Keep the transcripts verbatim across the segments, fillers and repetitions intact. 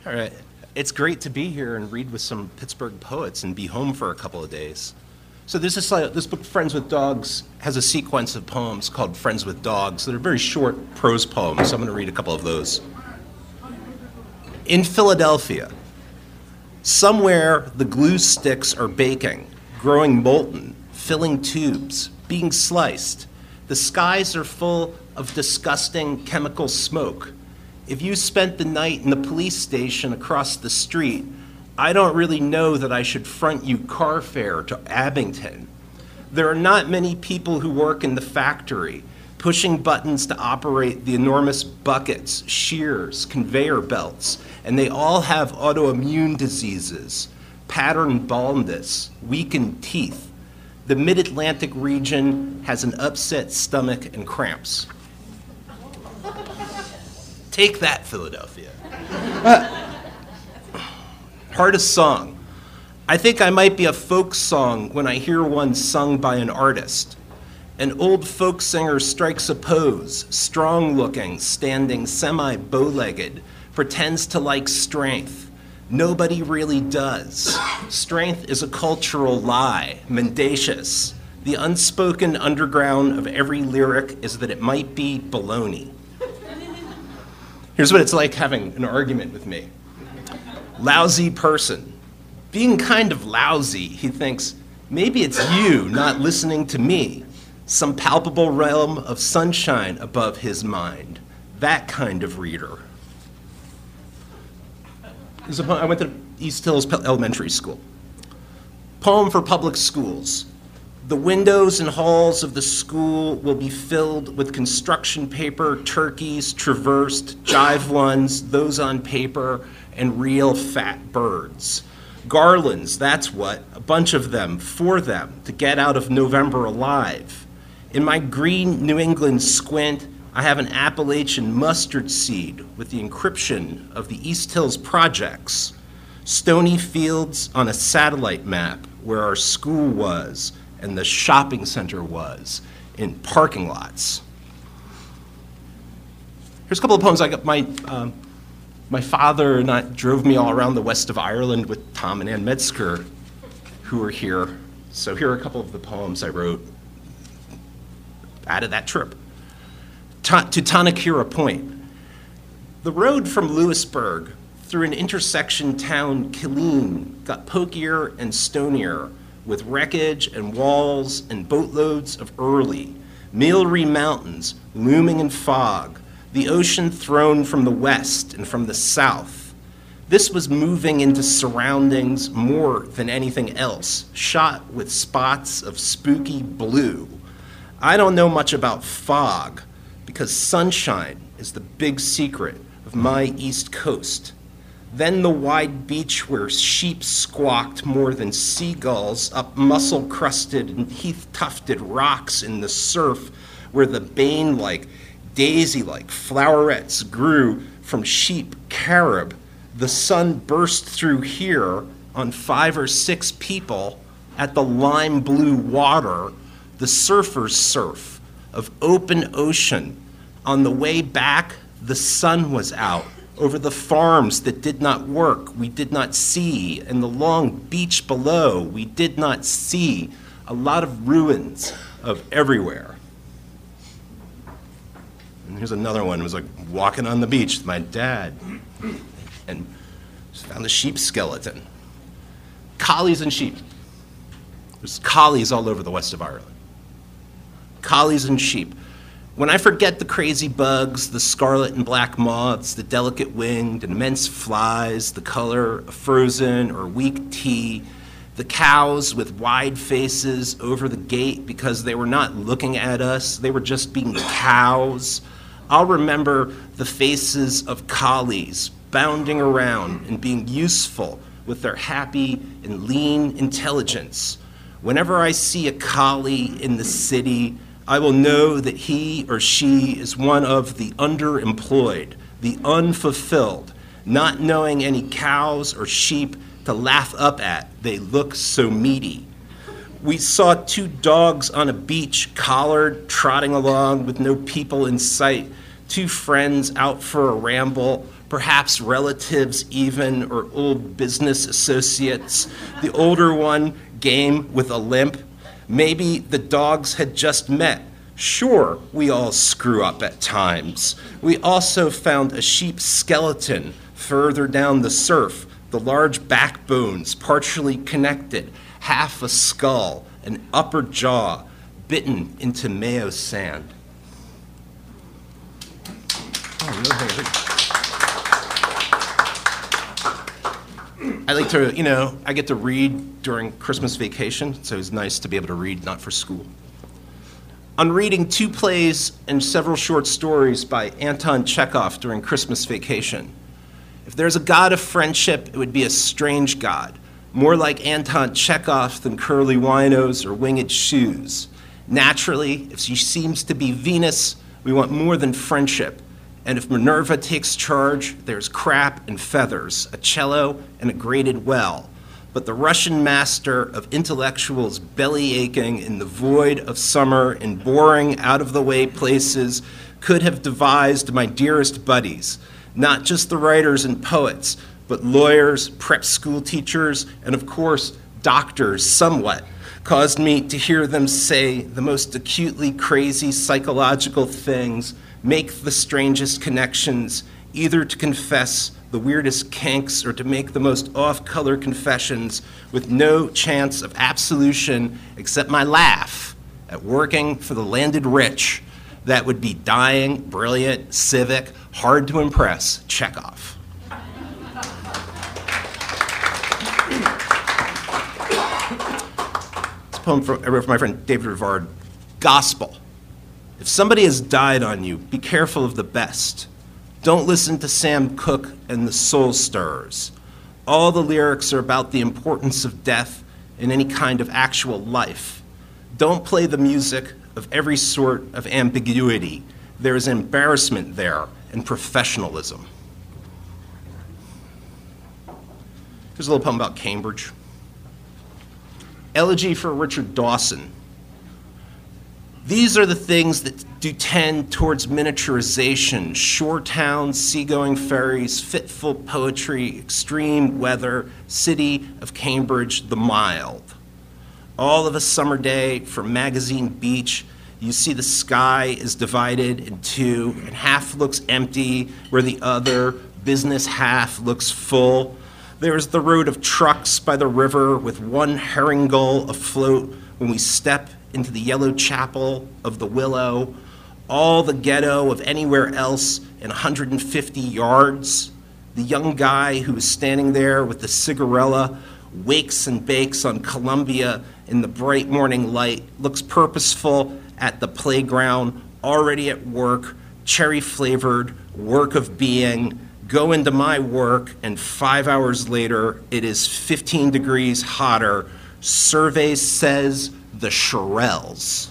All right. It's great to be here and read with some Pittsburgh poets and be home for a couple of days. So this is like, this book, Friends with Dogs, has a sequence of poems called Friends with Dogs that are very short prose poems. So I'm going to read a couple of those. In Philadelphia, somewhere the glue sticks are baking, growing molten, filling tubes, being sliced. The skies are full of disgusting chemical smoke. If you spent the night in the police station across the street, I don't really know that I should front you car fare to Abington. There are not many people who work in the factory, pushing buttons to operate the enormous buckets, shears, conveyor belts, and they all have autoimmune diseases, pattern baldness, weakened teeth. The mid-Atlantic region has an upset stomach and cramps. Take that, Philadelphia. Uh, hardest song. I think I might be a folk song when I hear one sung by an artist. An old folk singer strikes a pose, strong-looking, standing semi-bow-legged, pretends to like strength. Nobody really does. Strength is a cultural lie, mendacious. The unspoken underground of every lyric is that it might be baloney. Here's what it's like having an argument with me. Lousy person. Being kind of lousy, he thinks, maybe it's you not listening to me. Some palpable realm of sunshine above his mind. That kind of reader. I went to East Hills Elementary School. Poem for public schools. The windows and halls of the school will be filled with construction paper, turkeys, traversed, jive ones, those on paper, and real fat birds. Garlands, that's what, a bunch of them, for them, to get out of November alive. In my green New England squint, I have an Appalachian mustard seed with the encryption of the East Hills projects. Stony fields on a satellite map where our school was and the shopping center was in parking lots. Here's a couple of poems I got. My, um, my father and I drove me all around the west of Ireland with Tom and Ann Metzger, who were here. So here are a couple of the poems I wrote out of that trip. Ta- to Tanakira Point. The road from Lewisburg through an intersection town, Killeen, got pokier and stonier, with wreckage and walls and boatloads of early, Mealry Mountains looming in fog, the ocean thrown from the west and from the south. This was moving into surroundings more than anything else, shot with spots of spooky blue. I don't know much about fog, because sunshine is the big secret of my East Coast. Then the wide beach where sheep squawked more than seagulls up mussel-crusted and heath-tufted rocks in the surf, where the bane-like, daisy-like flowerets grew from sheep carob. The sun burst through here on five or six people at the lime blue water, the surfer's surf of open ocean. On the way back, the sun was out. Over the farms that did not work, we did not see, and the long beach below, we did not see. A lot of ruins of everywhere. And here's another one. It was like walking on the beach with my dad and found a sheep skeleton. Collies and sheep. There's collies all over the west of Ireland. Collies and sheep. When I forget the crazy bugs, the scarlet and black moths, the delicate winged and immense flies, the color of frozen or weak tea, the cows with wide faces over the gate because they were not looking at us, they were just being cows, I'll remember the faces of collies bounding around and being useful with their happy and lean intelligence. Whenever I see a collie in the city, I will know that he or she is one of the underemployed, the unfulfilled, not knowing any cows or sheep to laugh up at. They look so meaty. We saw two dogs on a beach, collared, trotting along with no people in sight, two friends out for a ramble, perhaps relatives even, or old business associates. The older one, game with a limp. Maybe the dogs had just met. Sure, we all screw up at times. We also found a sheep skeleton further down the surf, the large backbones partially connected, half a skull, an upper jaw, bitten into Mayo sand. Oh, no. I like to, you know, I get to read during Christmas vacation, so it's nice to be able to read not for school. On reading two plays and several short stories by Anton Chekhov during Christmas vacation. If there's a god of friendship, it would be a strange god, more like Anton Chekhov than curly winos or winged shoes. Naturally, if she seems to be Venus, we want more than friendship. And if Minerva takes charge, there's crap and feathers, a cello and a grated well. But the Russian master of intellectuals belly aching in the void of summer in boring, out-of-the-way places could have devised my dearest buddies, not just the writers and poets, but lawyers, prep school teachers, and of course, doctors somewhat, caused me to hear them say the most acutely crazy psychological things, make the strangest connections, either to confess the weirdest kinks or to make the most off-color confessions with no chance of absolution except my laugh at working for the landed rich. That would be dying, brilliant, civic, hard to impress Chekhov. It's a poem from, I wrote for my friend David Rivard, Gospel. If somebody has died on you, be careful of the best. Don't listen to Sam Cooke and the Soul Stirrers. All the lyrics are about the importance of death in any kind of actual life. Don't play the music of every sort of ambiguity. There is embarrassment there and professionalism. Here's a little poem about Cambridge. Elegy for Richard Dawson. These are the things that do tend towards miniaturization: shore towns, seagoing ferries, fitful poetry, extreme weather, city of Cambridge the mild. All of a summer day from Magazine Beach, you see the sky is divided in two, and half looks empty where the other business half looks full. There's the road of trucks by the river with one herring gull afloat when we step into the yellow chapel of the Willow, all the ghetto of anywhere else in one hundred fifty yards. The young guy who is standing there with the cigarella wakes and bakes on Columbia in the bright morning light, looks purposeful at the playground, already at work, cherry-flavored, work of being, go into my work, and five hours later, it is fifteen degrees hotter. Survey says the Shirelles.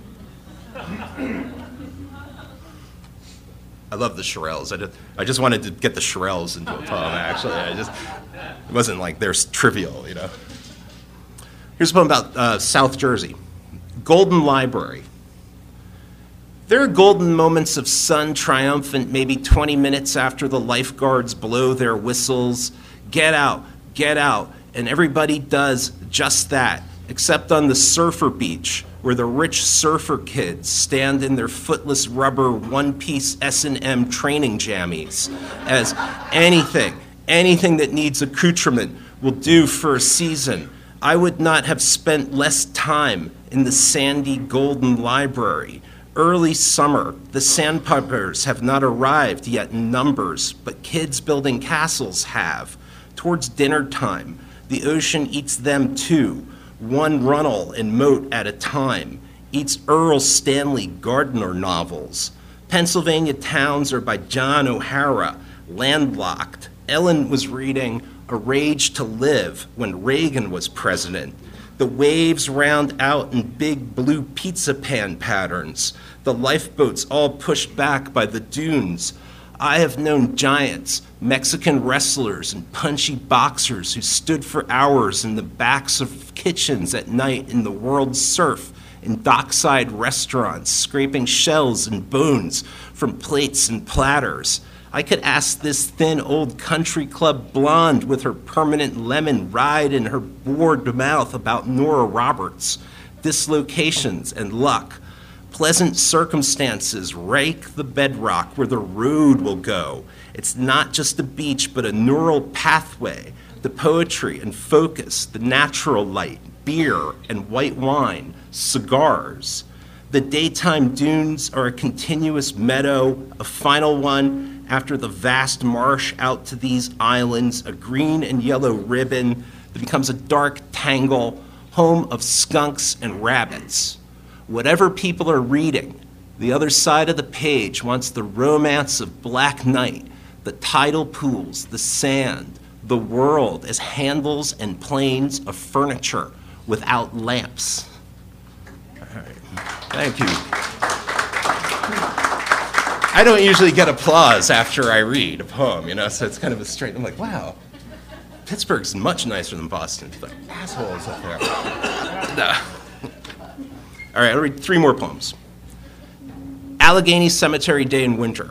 I love the Shirelles. I just, I just wanted to get the Shirelles into a poem, actually. I just, it wasn't like they're trivial, you know. Here's a poem about uh, South Jersey. Golden Library. There are golden moments of sun triumphant maybe twenty minutes after the lifeguards blow their whistles. Get out, get out, and everybody does just that, except on the surfer beach, where the rich surfer kids stand in their footless rubber one-piece S and M training jammies, as anything, anything that needs accoutrement will do for a season. I would not have spent less time in the sandy golden library. Early summer, the sandpipers have not arrived yet in numbers, but kids building castles have. Towards dinner time, the ocean eats them too, one runnel and moat at a time, eats Earl Stanley Gardner novels. Pennsylvania towns are by John O'Hara, landlocked. Ellen was reading A Rage to Live when Reagan was president. The waves round out in big blue pizza pan patterns. The lifeboats all pushed back by the dunes. I have known giants, Mexican wrestlers, and punchy boxers who stood for hours in the backs of kitchens at night in the world surf, in dockside restaurants, scraping shells and bones from plates and platters. I could ask this thin old country club blonde with her permanent lemon ride in her bored mouth about Nora Roberts, dislocations and luck. Pleasant circumstances rake the bedrock where the road will go. It's not just a beach, but a neural pathway, the poetry and focus, the natural light, beer and white wine, cigars. The daytime dunes are a continuous meadow, a final one after the vast marsh out to these islands, a green and yellow ribbon that becomes a dark tangle, home of skunks and rabbits. Whatever people are reading, the other side of the page wants the romance of black night, the tidal pools, the sand, the world as handles and planes of furniture without lamps. All right. Thank you. I don't usually get applause after I read a poem, you know, so it's kind of a straight, I'm like, wow, Pittsburgh's much nicer than Boston. It's like assholes up there. No. All right, I'll read three more poems. Allegheny Cemetery Day in Winter.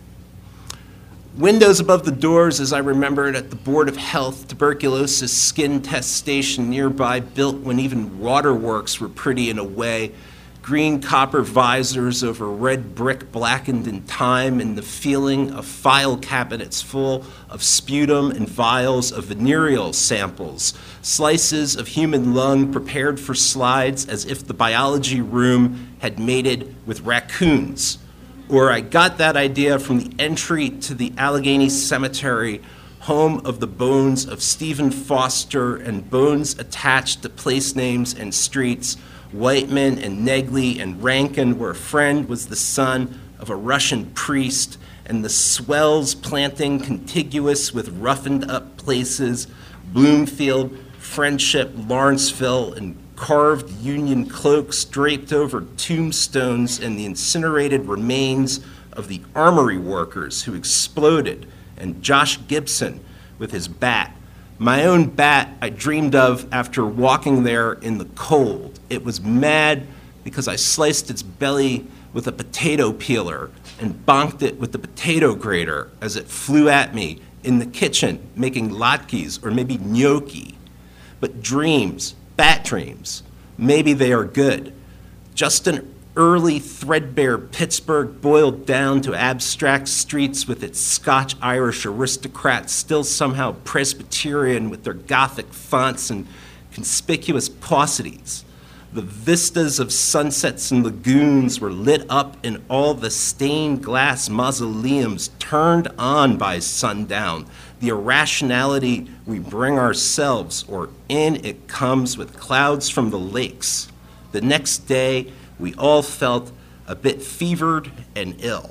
Windows above the doors, as I remember it, at the Board of Health tuberculosis skin test station nearby, built when even waterworks were pretty in a way. Green copper visors over red brick blackened in time, and the feeling of file cabinets full of sputum and vials of venereal samples, slices of human lung prepared for slides as if the biology room had mated with raccoons. Or I got that idea from the entry to the Allegheny Cemetery, home of the bones of Stephen Foster and bones attached to place names and streets, Whiteman and Negley and Rankin, where a friend was the son of a Russian priest, and the swells planting contiguous with roughened up places, Bloomfield, Friendship, Lawrenceville, and carved Union cloaks draped over tombstones and the incinerated remains of the armory workers who exploded, and Josh Gibson with his bat. My own bat I dreamed of after walking there in the cold. It was mad because I sliced its belly with a potato peeler and bonked it with the potato grater as it flew at me in the kitchen making latkes or maybe gnocchi. But dreams, bat dreams, maybe they are good. Just an early threadbare Pittsburgh boiled down to abstract streets with its Scotch-Irish aristocrats still somehow Presbyterian with their Gothic fonts and conspicuous paucities. The vistas of sunsets and lagoons were lit up in all the stained glass mausoleums turned on by sundown. The irrationality we bring ourselves, or in it comes with clouds from the lakes. The next day, we all felt a bit fevered and ill.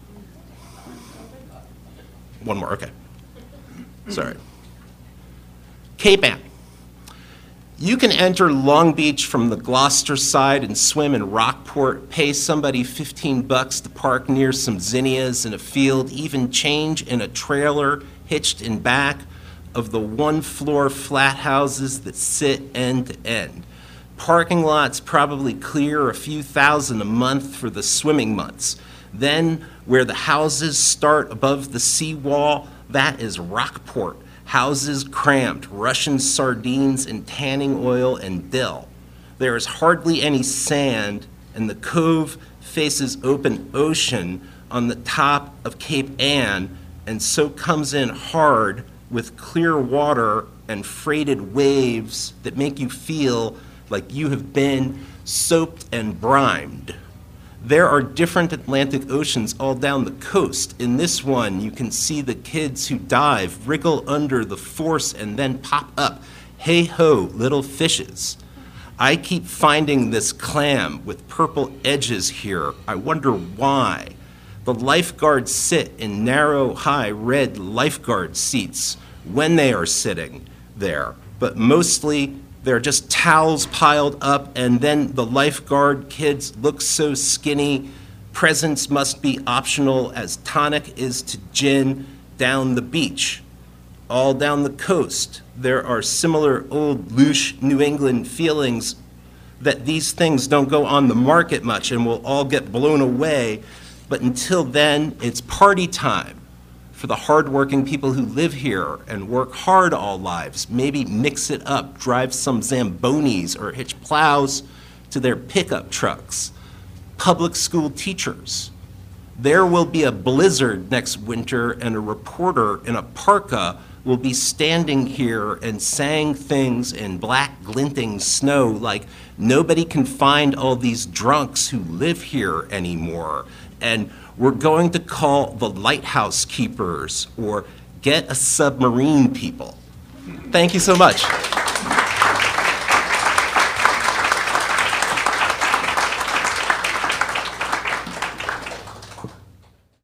One more, okay. Sorry. Cape Ann. You can enter Long Beach from the Gloucester side and swim in Rockport, pay somebody fifteen bucks to park near some zinnias in a field, even change in a trailer hitched in back of the one-floor flat houses that sit end to end. Parking lots probably clear a few thousand a month for the swimming months. Then, where the houses start above the seawall, that is Rockport. Houses crammed, Russian sardines and tanning oil and dill. There is hardly any sand, and the cove faces open ocean on the top of Cape Ann, and so comes in hard with clear water and freighted waves that make you feel like you have been soaped and brimed. There are different Atlantic Oceans all down the coast. In this one, you can see the kids who dive, wriggle under the force, and then pop up. Hey-ho, little fishes. I keep finding this clam with purple edges here. I wonder why. The lifeguards sit in narrow, high red lifeguard seats when they are sitting there, but mostly they're just towels piled up, and then the lifeguard kids look so skinny. Presents must be optional as tonic is to gin down the beach. All down the coast, there are similar old louche New England feelings that these things don't go on the market much and will all get blown away. But until then, it's party time. for the hardworking people who live here and work hard all lives. Maybe mix it up, drive some Zambonis or hitch plows to their pickup trucks. Public school teachers. There will be a blizzard next winter and a reporter in a parka will be standing here and saying things in black glinting snow like nobody can find all these drunks who live here anymore. And we're going to call the lighthouse keepers or get a submarine people. Thank you so much.